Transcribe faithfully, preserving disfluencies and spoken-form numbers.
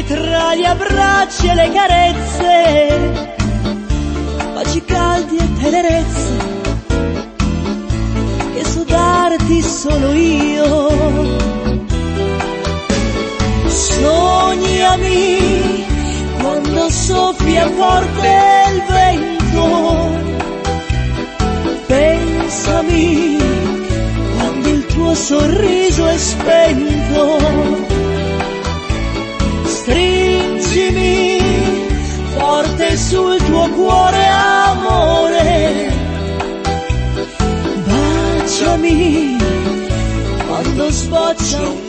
tra gli abbracci e le carezze, baci caldi e tenerezze che so darti solo io. Sognami quando soffia forte il vento, pensami quando il tuo sorriso è spento, stringimi forte sul tuo cuore amore, baciami quando sboccia un